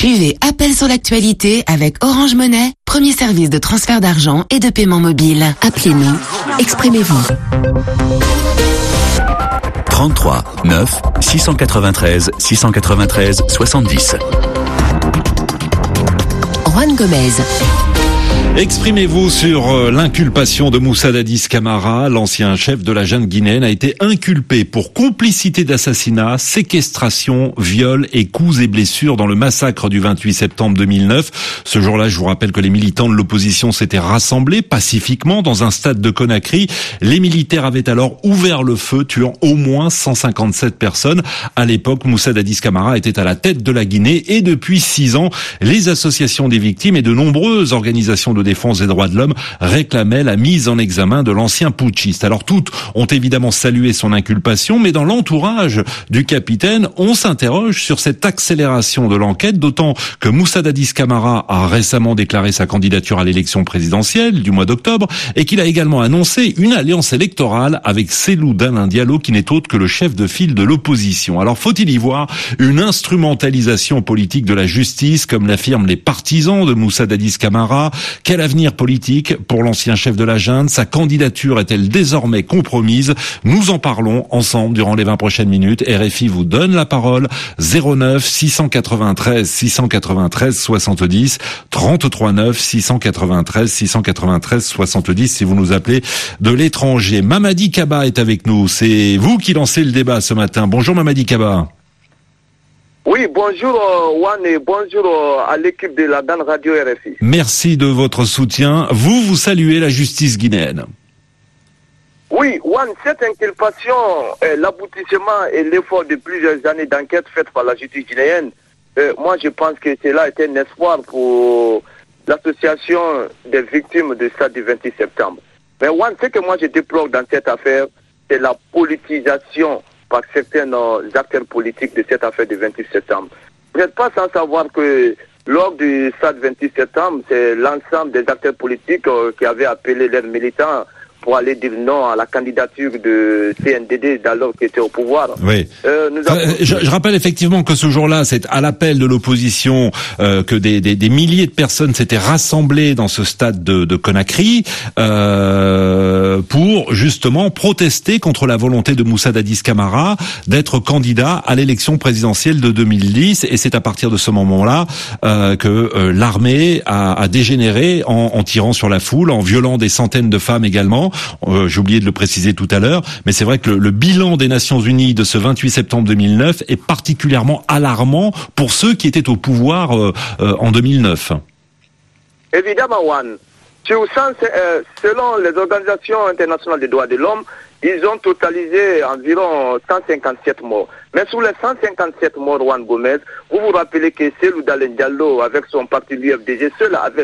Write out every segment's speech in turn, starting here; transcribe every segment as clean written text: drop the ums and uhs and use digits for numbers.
Suivez Appel sur l'actualité avec Orange Money, premier service de transfert d'argent et de paiement mobile. Appelez-nous, exprimez-vous. 33 9 693 693 70. Juan Gomez. Exprimez-vous sur l'inculpation de Moussa Dadis Camara. L'ancien chef de la junte guinéenne a été inculpé pour complicité d'assassinat, séquestration, viol et coups et blessures dans le massacre du 28 septembre 2009. Ce jour-là, je vous rappelle que les militants de l'opposition s'étaient rassemblés pacifiquement dans un stade de Conakry. Les militaires avaient alors ouvert le feu, tuant au moins 157 personnes. À l'époque, Moussa Dadis Camara était à la tête de la Guinée et depuis 6 ans, les associations des victimes et de nombreuses organisations de défense des droits de l'homme réclamaient la mise en examen de l'ancien putschiste. Alors toutes ont évidemment salué son inculpation, mais dans l'entourage du capitaine, on s'interroge sur cette accélération de l'enquête, d'autant que Moussa Dadis Camara a récemment déclaré sa candidature à l'élection présidentielle du mois d'octobre et qu'il a également annoncé une alliance électorale avec Cellou Dalein Diallo, qui n'est autre que le chef de file de l'opposition. Alors faut-il y voir une instrumentalisation politique de la justice, comme l'affirment les partisans de Moussa Dadis Camara? Quel avenir politique pour l'ancien chef de la junte? Sa candidature est-elle désormais compromise? Nous en parlons ensemble durant les 20 prochaines minutes. RFI vous donne la parole. 09 693 693 70, 33 9 693 693 70 si vous nous appelez de l'étranger. Mamadi Kaba est avec nous. C'est vous qui lancez le débat ce matin. Bonjour Mamadi Kaba. Oui, bonjour Juan et bonjour à l'équipe de la Dan Radio RFI. Merci de votre soutien. Vous saluez la justice guinéenne. Oui, Juan, cette inculpation est l'aboutissement et l'effort de plusieurs années d'enquête faites par la justice guinéenne. Moi, je pense que cela est un espoir pour l'association des victimes de ça du 26 septembre. Mais Juan, ce que moi je déplore dans cette affaire, c'est la politisation par certains acteurs politiques de cette affaire du 28 septembre. Vous n'êtes pas sans savoir que lors du stade 28 septembre, c'est l'ensemble des acteurs politiques qui avaient appelé leurs militants pour aller dire non à la candidature de CNDD d'alors qui était au pouvoir. Oui. Je rappelle effectivement que ce jour-là, c'est à l'appel de l'opposition que des milliers de personnes s'étaient rassemblées dans ce stade de Conakry pour justement protester contre la volonté de Moussa Dadis Camara d'être candidat à l'élection présidentielle de 2010. Et c'est à partir de ce moment-là que l'armée a dégénéré en tirant sur la foule, en violant des centaines de femmes également. J'ai oublié de le préciser tout à l'heure, mais c'est vrai que le bilan des Nations Unies de ce 28 septembre 2009 est particulièrement alarmant pour ceux qui étaient au pouvoir en 2009. Évidemment, Juan. Selon les organisations internationales des droits de l'homme, ils ont totalisé environ 157 morts. Mais sur les 157 morts, Juan Gomez, vous vous rappelez que Cellou Dalein Diallo, avec son parti l'UFDG, seul avait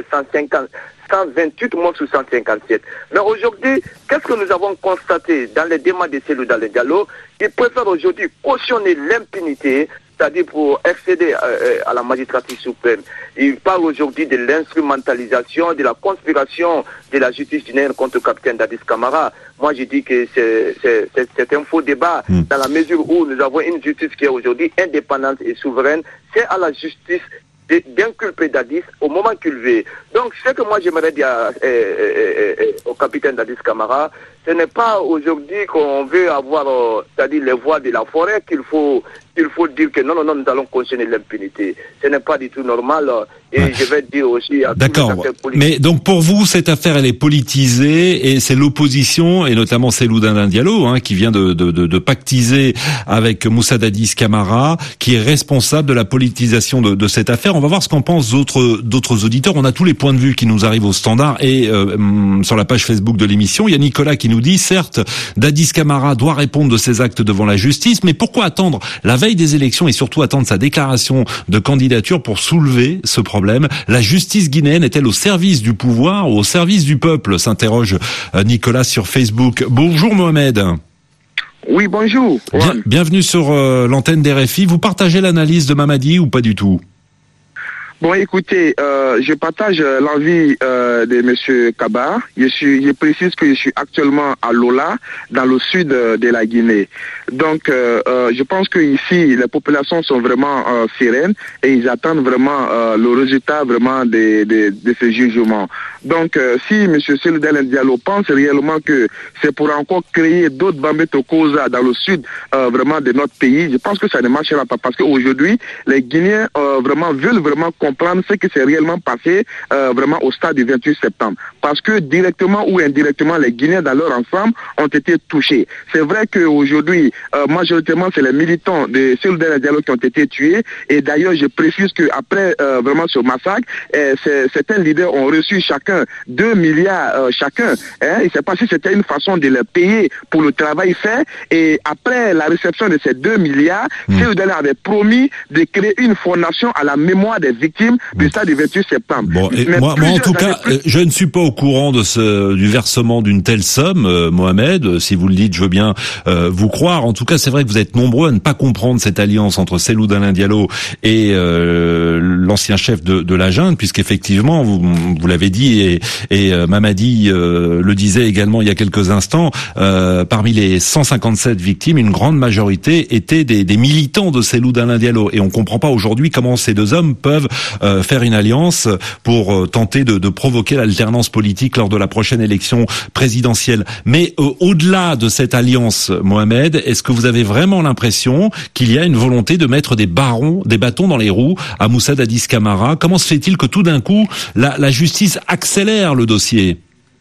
128 morts sur 157. Mais aujourd'hui, qu'est-ce que nous avons constaté dans les demandes de Cellou Dalein Diallo? Il préfère aujourd'hui cautionner l'impunité, c'est-à-dire pour accéder à la magistrature suprême. Il parle aujourd'hui de l'instrumentalisation, de la conspiration de la justice guinéenne contre le capitaine Dadis Camara. Moi, je dis que c'est un faux débat, dans la mesure où nous avons une justice qui est aujourd'hui indépendante et souveraine. C'est à la justice d'inculper Dadis au moment qu'il veut. Donc, ce que moi j'aimerais dire au capitaine Dadis Camara, ce n'est pas aujourd'hui qu'on veut avoir, c'est-à-dire les voix de la forêt qu'il faut dire que non, nous allons cautionner l'impunité. Ce n'est pas du tout normal. Et je vais dire aussi à tous les acteurs politiques. Mais donc pour vous, cette affaire, elle est politisée et c'est l'opposition, et notamment Cellou Dalein Diallo, qui vient de pactiser avec Moussa Dadis Camara, qui est responsable de la politisation de cette affaire. On va voir ce qu'en pensent d'autres auditeurs. On a tous les points de vue qui nous arrivent au standard et sur la page Facebook de l'émission. Il y a Nicolas qui nous dit, certes, Dadis Camara doit répondre de ses actes devant la justice, mais pourquoi attendre la veille des élections et surtout attendre sa déclaration de candidature pour soulever ce problème? La justice guinéenne est-elle au service du pouvoir ou au service du peuple? S'interroge Nicolas sur Facebook. Bonjour Mohamed. Oui, bonjour. Bienvenue sur l'antenne d'RFI. Vous partagez l'analyse de Mamadi ou pas du tout? Bon, écoutez, je partage l'envie de Monsieur Kaba. Je précise que je suis actuellement à Lola, dans le sud de la Guinée. Donc, je pense que ici, les populations sont vraiment sereines et ils attendent vraiment le résultat vraiment de ce jugement. Donc, si M. Cellou Dalein Diallo pense réellement que c'est pour encore créer d'autres Bambeto Koza dans le sud vraiment de notre pays, je pense que ça ne marchera pas parce qu'aujourd'hui, les Guinéens vraiment veulent vraiment comprendre ce qui s'est réellement passé vraiment au stade du 28 septembre. Parce que directement ou indirectement, les Guinéens dans leur ensemble ont été touchés. C'est vrai qu'aujourd'hui, majoritairement, c'est les militants de Cellou Dalein Diallo qui ont été tués. Et d'ailleurs, je précise qu'après vraiment ce massacre, certains leaders ont reçu chacun 2 milliards chacun. Il ne sait pas si c'était une façon de les payer pour le travail fait. Et après la réception de ces 2 milliards, Cellou Dalein avait promis de créer une fondation à la mémoire des victimes du stade du 28 septembre. Bon, et moi en tout cas, je ne suis pas au courant du versement d'une telle somme, Mohamed. Si vous le dites, je veux bien vous croire. En tout cas, c'est vrai que vous êtes nombreux à ne pas comprendre cette alliance entre Cellou Dalein Diallo et l'ancien chef de la junte, puisqu'effectivement, vous l'avez dit et Mamadi le disait également il y a quelques instants, parmi les 157 victimes, une grande majorité étaient des militants de Cellou Dalein Diallo. Et on comprend pas aujourd'hui comment ces deux hommes peuvent faire une alliance pour tenter de provoquer l'alternance politique lors de la prochaine élection présidentielle. Mais au-delà de cette alliance, Mohamed, est-ce que vous avez vraiment l'impression qu'il y a une volonté de mettre des bâtons dans les roues à Moussa Dadis Camara? Comment se fait-il que tout d'un coup, la justice accélère le dossier?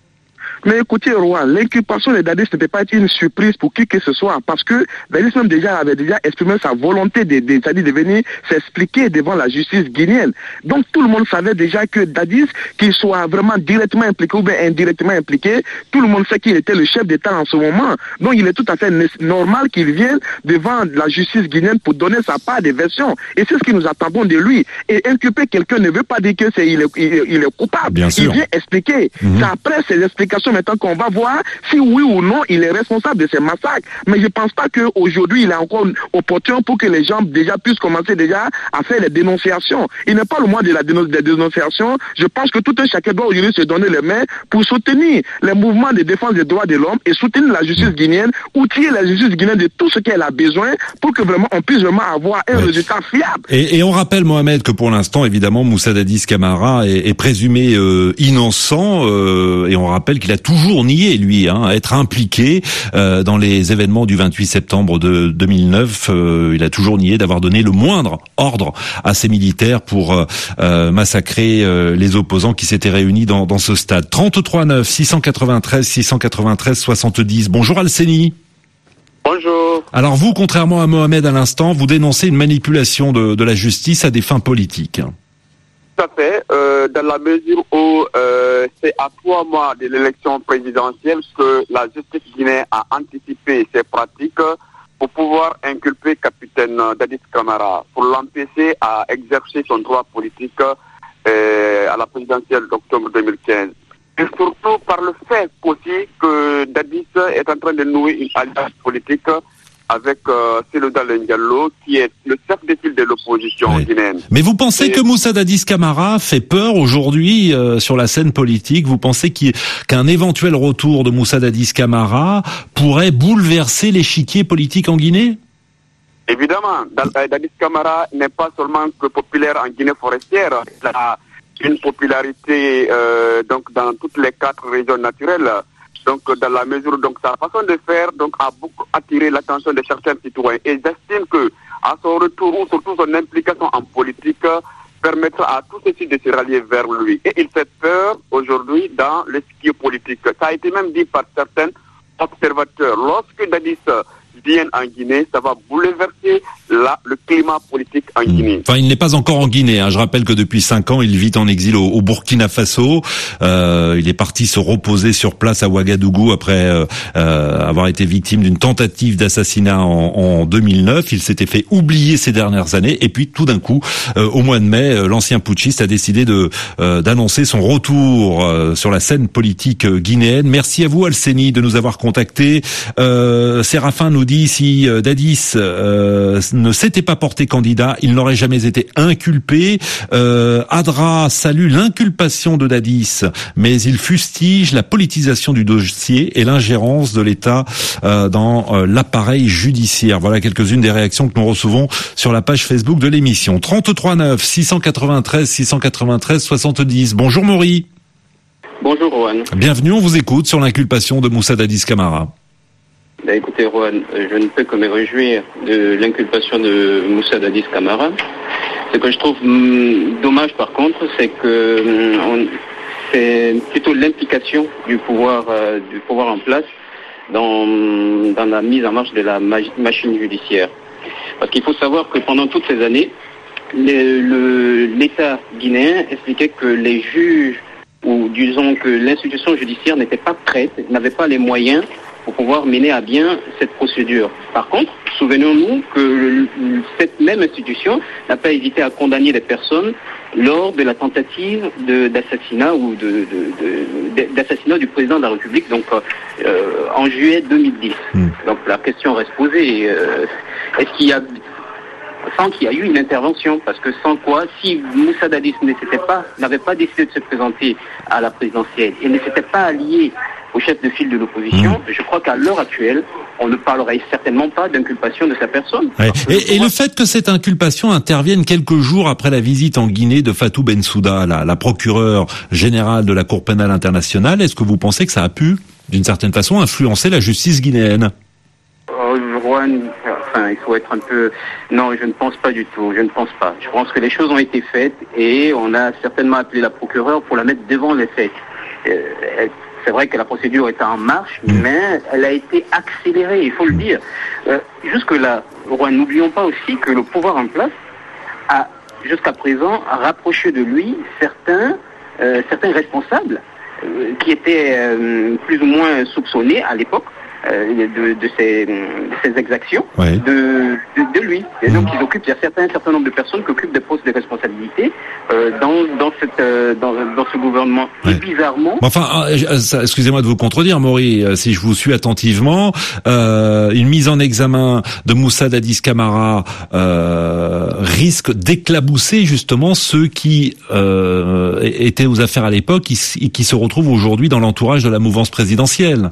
Mais écoutez, Roi, l'inculpation de Dadis ne peut pas être une surprise pour qui que ce soit, parce que Dadis même avait déjà exprimé sa volonté de venir s'expliquer devant la justice guinéenne. Donc tout le monde savait déjà que Dadis, qu'il soit vraiment directement impliqué ou bien indirectement impliqué, tout le monde sait qu'il était le chef d'État en ce moment. Donc il est tout à fait normal qu'il vienne devant la justice guinéenne pour donner sa part des versions. Et c'est ce que nous attendons de lui. Et inculper quelqu'un ne veut pas dire que il est coupable. Bien sûr. Il vient expliquer. C'est après ces explications maintenant qu'on va voir si oui ou non il est responsable de ces massacres. Mais je ne pense pas qu'aujourd'hui il est encore opportun pour que les gens déjà puissent commencer déjà à faire les dénonciations. Il n'est pas le moment de la dénonciation. Je pense que tout un chacun doit aujourd'hui se donner les mains pour soutenir les mouvements de défense des droits de l'homme et soutenir la justice guinéenne, outiller la justice guinéenne de tout ce qu'elle a besoin pour que vraiment on puisse vraiment avoir un résultat fiable. Et on rappelle, Mohamed, que pour l'instant, évidemment, Moussa Dadis Camara est présumé innocent et on rappelle qu'il a toujours nié, lui, être impliqué dans les événements du 28 septembre de 2009. Il a toujours nié d'avoir donné le moindre ordre à ses militaires pour massacrer les opposants qui s'étaient réunis dans ce stade. 33 9 693 693 70. Bonjour Alceni. Bonjour. Alors vous, contrairement à Mohamed à l'instant, vous dénoncez une manipulation de la justice à des fins politiques. Tout à fait, dans la mesure où c'est à 3 mois de l'élection présidentielle que la justice guinéenne a anticipé ces pratiques pour pouvoir inculper capitaine Dadis Camara, pour l'empêcher à exercer son droit politique à la présidentielle d'octobre 2015. Et surtout par le fait aussi que Dadis est en train de nouer une alliance politique avec Cellou Dalein Diallo, qui est le chef de file de l'opposition guinéenne. Mais vous pensez que Moussa Dadis Camara fait peur aujourd'hui sur la scène politique? Vous pensez qu'un éventuel retour de Moussa Dadis Camara pourrait bouleverser l'échiquier politique en Guinée? Évidemment, Dadis Camara n'est pas seulement que populaire en Guinée forestière, il a une popularité donc dans toutes les 4 régions naturelles. Donc, dans la mesure, donc, sa façon de faire, donc, a beaucoup attiré l'attention de certains citoyens. Et j'estime que, à son retour, ou surtout son implication en politique, permettra à tous ceux de se rallier vers lui. Et il fait peur, aujourd'hui, dans l'esquive politique. Ça a été même dit par certains observateurs. Lorsque Dadis viennent en Guinée, ça va bouleverser le climat politique en Guinée. Enfin, il n'est pas encore en Guinée. Je rappelle que depuis 5 ans, il vit en exil au Burkina Faso. Il est parti se reposer sur place à Ouagadougou après avoir été victime d'une tentative d'assassinat en 2009. Il s'était fait oublier ces dernières années. Et puis, tout d'un coup, au mois de mai, l'ancien putschiste a décidé d'annoncer son retour sur la scène politique guinéenne. Merci à vous, Alceni, de nous avoir contactés. Séraphin nous dit, si Dadis ne s'était pas porté candidat, il n'aurait jamais été inculpé. Adra salue l'inculpation de Dadis, mais il fustige la politisation du dossier et l'ingérence de l'État dans l'appareil judiciaire. Voilà quelques-unes des réactions que nous recevons sur la page Facebook de l'émission. 33 9 693 693 70. Bonjour Maury. Bonjour Rohan. Bienvenue, on vous écoute sur l'inculpation de Moussa Dadis Camara. Écoutez Rohan, je ne peux que me réjouir de l'inculpation de Moussa Dadis Camara. Ce que je trouve dommage par contre, c'est que c'est plutôt l'implication du pouvoir en place dans la mise en marche de la machine judiciaire. Parce qu'il faut savoir que pendant toutes ces années, l'État guinéen expliquait que les juges, ou disons que l'institution judiciaire n'était pas prête, n'avait pas les moyens pour pouvoir mener à bien cette procédure. Par contre, souvenons-nous que cette même institution n'a pas hésité à condamner des personnes lors de la tentative d'assassinat ou d'assassinat du président de la République, donc en juillet 2010. Donc la question reste posée. Est-ce qu'il y a sans qu'il y a eu une intervention, parce que sans quoi, si Moussa Dadis n'avait pas décidé de se présenter à la présidentielle et ne s'était pas allié au chef de file de l'opposition, je crois qu'à l'heure actuelle, on ne parlerait certainement pas d'inculpation de sa personne. Ouais. Et le fait que cette inculpation intervienne quelques jours après la visite en Guinée de Fatou Bensouda, la procureure générale de la Cour pénale internationale, est-ce que vous pensez que ça a pu, d'une certaine façon, influencer la justice guinéenne ? Il faut être un peu... Non, je ne pense pas du tout. Je ne pense pas. Je pense que les choses ont été faites et on a certainement appelé la procureure pour la mettre devant les faits. C'est vrai que la procédure était en marche, mais elle a été accélérée, il faut le dire. Jusque-là, n'oublions pas aussi que le pouvoir en place a, jusqu'à présent, rapproché de lui certains responsables qui étaient plus ou moins soupçonnés à l'époque de ces exactions de lui. Et donc il y a certain nombre de personnes qui occupent des postes de responsabilité dans ce gouvernement. Et bizarrement... Enfin, excusez-moi de vous contredire, Maury, si je vous suis attentivement, une mise en examen de Moussa Dadis Camara risque d'éclabousser justement ceux qui étaient aux affaires à l'époque et qui se retrouvent aujourd'hui dans l'entourage de la mouvance présidentielle.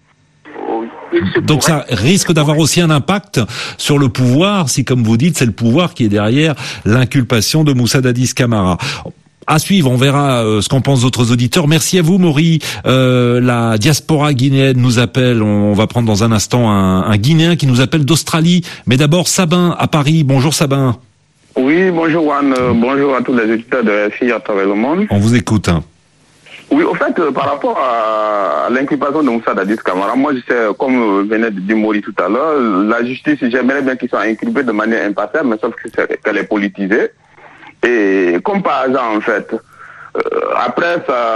Donc ça risque d'avoir aussi un impact sur le pouvoir, si comme vous dites, c'est le pouvoir qui est derrière l'inculpation de Moussa Dadis Camara. À suivre, on verra ce qu'en pensent d'autres auditeurs. Merci à vous, Maury. La diaspora guinéenne nous appelle. On va prendre dans un instant un Guinéen qui nous appelle d'Australie. Mais d'abord, Sabin à Paris. Bonjour Sabin. Oui, bonjour Juan. Bonjour à tous les auditeurs de FI à travers le monde. On vous écoute. Oui, au fait, par rapport à l'inculpation de Moussa Dadis Camara, moi je sais, comme venait de dire Maury tout à l'heure, la justice, j'aimerais bien qu'ils soient inculpés de manière impartiale, mais sauf qu'elle est politisée. Et comme par hasard, en fait, après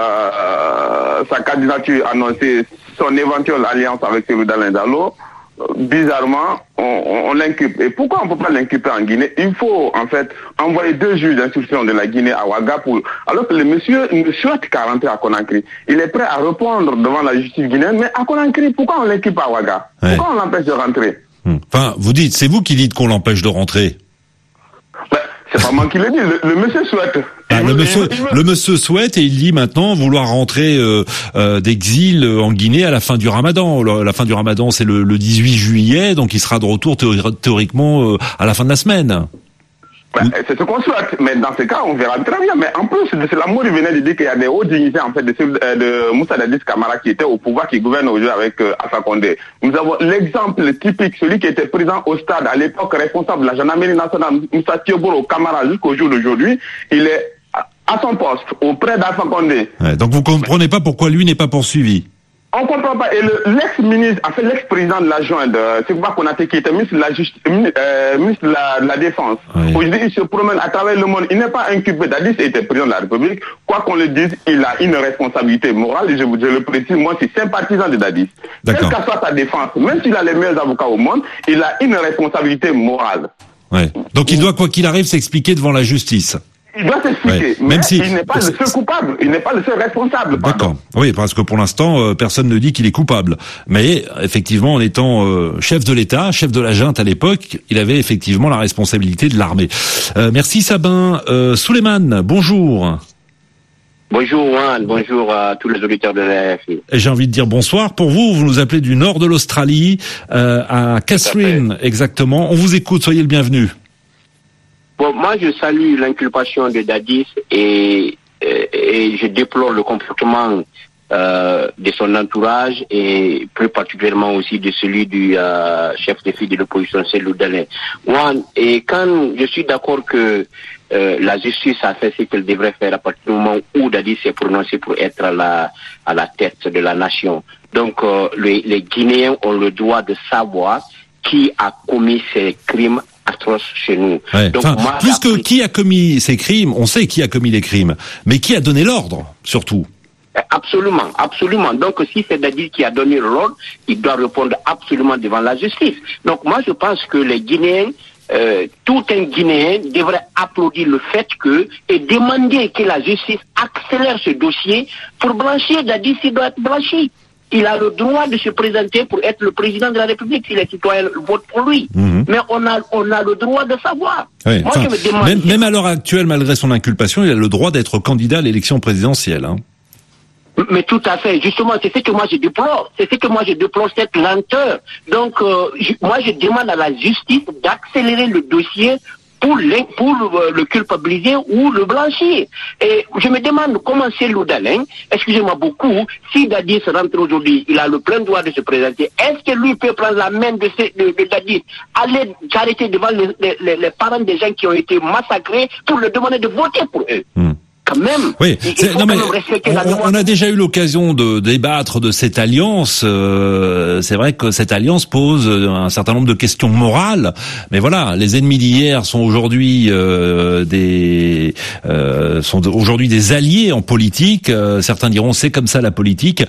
sa candidature annoncée, son éventuelle alliance avec celui d'Alain Diallo, bizarrement, on l'inculpe. Et pourquoi on ne peut pas l'inculper en Guinée? Il faut, en fait, envoyer 2 juges d'instruction de la Guinée à Ouaga alors que le monsieur ne souhaite qu'à rentrer à Conakry. Il est prêt à répondre devant la justice guinéenne, mais à Conakry, pourquoi on l'inculpe à Ouaga? Pourquoi on l'empêche de rentrer? Enfin, c'est vous qui dites qu'on l'empêche de rentrer. C'est pas moi qui l'ai dit, le monsieur souhaite. Le monsieur souhaite et il dit maintenant vouloir rentrer d'exil en Guinée à la fin du Ramadan. La fin du Ramadan, c'est le 18 juillet, donc il sera de retour théoriquement à la fin de la semaine. C'est ce qu'on souhaite, mais dans ce cas, on verra très bien. Mais en plus, c'est l'amour, il venait de dire qu'il y a des hauts dignitaires en fait de Moussa Dadis Camara qui était au pouvoir, qui gouverne aujourd'hui avec Alpha Condé. Nous avons l'exemple typique, celui qui était présent au stade à l'époque, responsable de la gendarmerie nationale, Moussa Thioboro Camara, jusqu'au jour d'aujourd'hui. Il est à son poste, auprès d'Alpha Condé. Donc vous comprenez pas pourquoi lui n'est pas poursuivi? On comprend pas. Et l'ex-ministre, en fait, l'ex-président de la jointe, Sekouba Konaté, qui était ministre de la Justice, ministre de la Défense. Oui. Aujourd'hui, il se promène à travers le monde. Il n'est pas inculpé. Dadis était président de la République. Quoi qu'on le dise, il a une responsabilité morale. Et je le précise, moi, je suis sympathisant de Dadis. Quelle que soit sa défense, même s'il a les meilleurs avocats au monde, il a une responsabilité morale. Ouais. Donc il doit, quoi qu'il arrive, s'expliquer devant la justice. Il doit s'expliquer. Ouais. Mais il n'est pas le seul coupable. Il n'est pas le seul responsable. D'accord. Oui, parce que pour l'instant, personne ne dit qu'il est coupable. Mais effectivement, en étant chef de l'État, chef de la junte à l'époque, il avait effectivement la responsabilité de l'armée. Merci Sabin. Souleymane, bonjour. Bonjour Juan, bonjour à tous les auditeurs de la RFI. J'ai envie de dire bonsoir. Pour vous, vous nous appelez du nord de l'Australie, à Katherine, exactement. On vous écoute, soyez le bienvenu. Bon, moi, je salue l'inculpation de Dadis et je déplore le comportement de son entourage et plus particulièrement aussi de celui du chef de file de l'opposition, Cellou Dalein. Et quand je suis d'accord que la justice a fait ce qu'elle devrait faire à partir du moment où Dadis s'est prononcé pour être à la tête de la nation. Donc, les Guinéens ont le droit de savoir qui a commis ces crimes atroces chez nous. Ouais, donc, moi, plus que qui a commis ces crimes, on sait qui a commis les crimes, mais qui a donné l'ordre, surtout. Absolument, absolument. Donc, si c'est Dadis qui a donné l'ordre, il doit répondre absolument devant la justice. Donc, moi, je pense que les Guinéens, tout un Guinéen devrait applaudir le fait et demander que la justice accélère ce dossier pour blanchir Dadis s'il doit être blanchi. Il a le droit de se présenter pour être le président de la République si les citoyens votent pour lui. Mais on a le droit de savoir. Oui, moi, je me demande même à l'heure actuelle, malgré son inculpation, il a le droit d'être candidat à l'élection présidentielle. Hein. Mais tout à fait. Justement, c'est ce que moi je déplore. C'est ce que moi je déplore, cette lenteur. Donc, moi je demande à la justice d'accélérer le dossier pour le culpabiliser ou le blanchir. Et je me demande comment Cellou Dalein, excusez-moi beaucoup, si Dadis rentre aujourd'hui, il a le plein droit de se présenter. Est-ce que lui peut prendre la main de Dadis, aller s'arrêter devant les parents des gens qui ont été massacrés pour leur demander de voter pour eux? Quand même. Oui, on a déjà eu l'occasion de débattre de cette alliance. C'est vrai que cette alliance pose un certain nombre de questions morales. Mais voilà, les ennemis d'hier sont aujourd'hui des alliés en politique. Certains diront c'est comme ça la politique.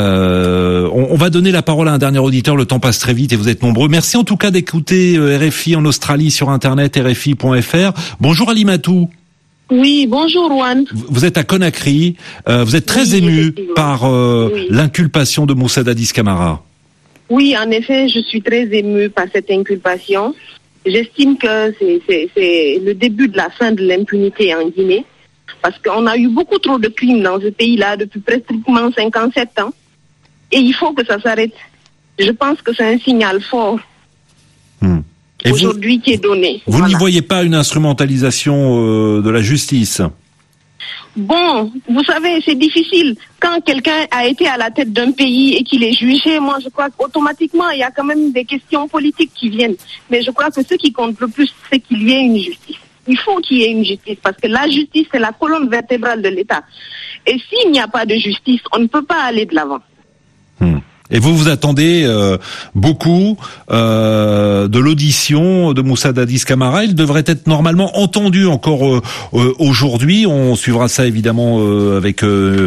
On va donner la parole à un dernier auditeur. Le temps passe très vite et vous êtes nombreux. Merci en tout cas d'écouter RFI en Australie sur internet rfi.fr. Bonjour Alimatou. Oui, bonjour Juan. Vous êtes à Conakry, vous êtes très ému par l'inculpation de Moussa Dadis Camara. Oui, en effet, je suis très émue par cette inculpation. J'estime que c'est le début de la fin de l'impunité en Guinée, parce qu'on a eu beaucoup trop de crimes dans ce pays-là depuis pratiquement 57 ans, et il faut que ça s'arrête. Je pense que c'est un signal fort. Et aujourd'hui qui est donné. Vous n'y voyez pas une instrumentalisation de la justice? Bon, vous savez, c'est difficile. Quand quelqu'un a été à la tête d'un pays et qu'il est jugé, moi je crois qu'automatiquement il y a quand même des questions politiques qui viennent. Mais je crois que ce qui compte le plus, c'est qu'il y ait une justice. Il faut qu'il y ait une justice parce que la justice, c'est la colonne vertébrale de l'État. Et s'il n'y a pas de justice, on ne peut pas aller de l'avant. Et vous attendez beaucoup de l'audition de Moussa Dadis Camara. Il devrait être normalement entendu encore aujourd'hui. On suivra ça évidemment avec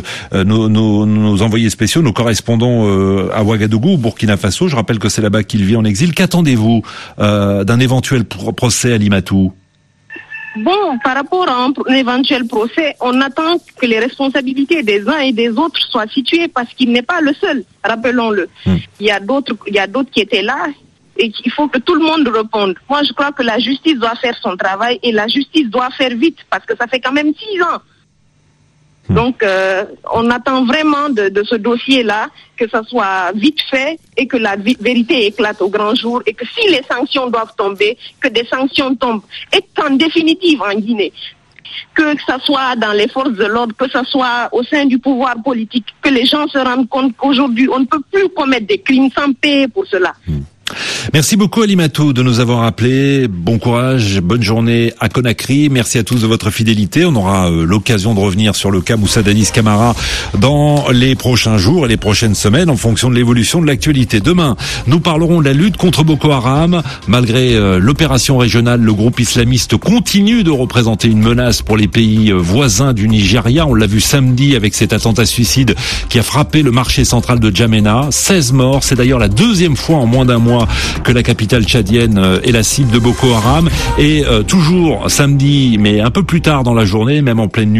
nos envoyés spéciaux, nos correspondants à Ouagadougou, au Burkina Faso. Je rappelle que c'est là-bas qu'il vit en exil. Qu'attendez-vous d'un éventuel procès à Alimatou? Bon, par rapport à un éventuel procès, on attend que les responsabilités des uns et des autres soient situées parce qu'il n'est pas le seul, rappelons-le. Il y a d'autres qui étaient là et il faut que tout le monde réponde. Moi, je crois que la justice doit faire son travail et la justice doit faire vite parce que ça fait quand même 6 ans. Donc, on attend vraiment de ce dossier-là que ça soit vite fait et que la vérité éclate au grand jour et que si les sanctions doivent tomber, que des sanctions tombent. Et qu'en définitive, en Guinée, que ça soit dans les forces de l'ordre, que ça soit au sein du pouvoir politique, que les gens se rendent compte qu'aujourd'hui, on ne peut plus commettre des crimes sans payer pour cela. Merci beaucoup Alimatou de nous avoir appelés. Bon courage, bonne journée à Conakry. Merci à tous de votre fidélité. On aura l'occasion de revenir sur le cas Moussa Dadis Camara dans les prochains jours et les prochaines semaines en fonction de l'évolution de l'actualité. Demain, nous parlerons de la lutte contre Boko Haram. Malgré l'opération régionale, le groupe islamiste continue de représenter une menace pour les pays voisins du Nigeria. On l'a vu samedi avec cet attentat suicide qui a frappé le marché central de Djamena. 16 morts. C'est d'ailleurs la deuxième fois en moins d'un mois que la capitale tchadienne est la cible de Boko Haram. Et toujours samedi, mais un peu plus tard dans la journée, même en pleine nuit,